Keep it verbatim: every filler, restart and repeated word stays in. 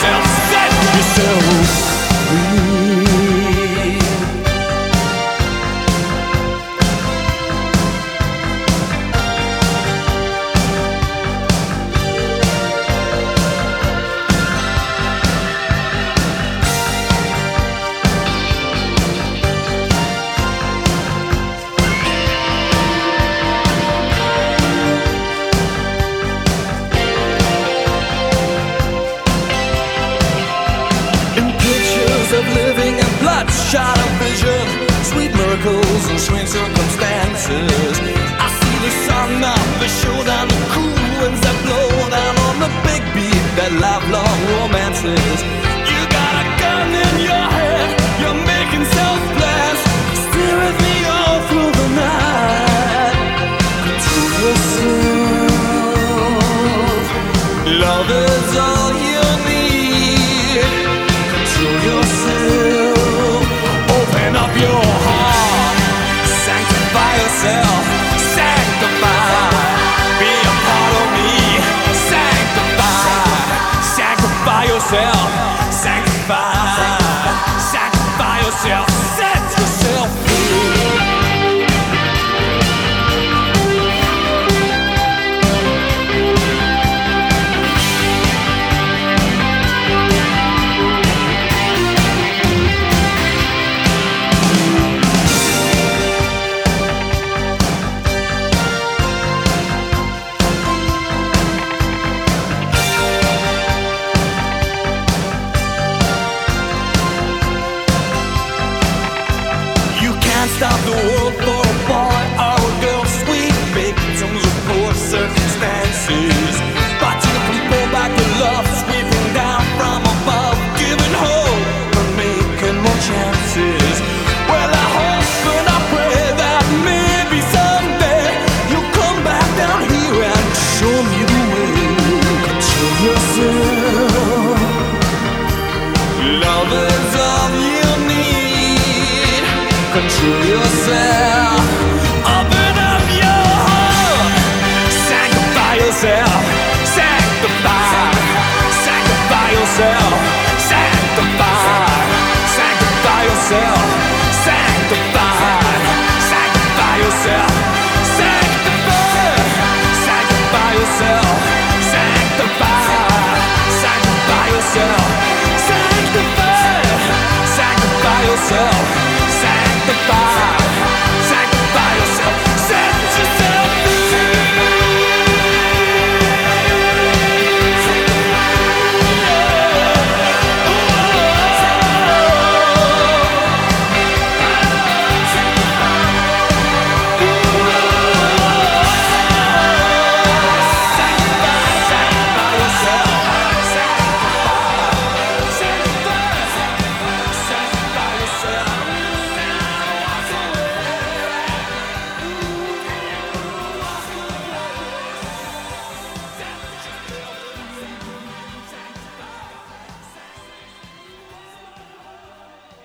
yourself, set yourself free. Of living and bloodshot of vision, sweet miracles and strange circumstances. I see the sun up the showdown, the cool winds that blow down on the big beat that lifelong romances. You got a gun in your head, you're making self-blast, stay with me all through the night. Control yourself, love is all you need. Control yourself, open up your heart, sanctify yourself, sanctify, be a part of me, sanctify, sanctify yourself, sanctify, sanctify yourself, set yourself free. Stop the world for a boy or a girl, sweet victims of poor circumstances. But you can pull back the love sweeping down from above, giving hope and making more chances. Well, I hope and I pray that maybe someday you'll come back down here and show me the way. Control yourself, love is all you need. Control yourself.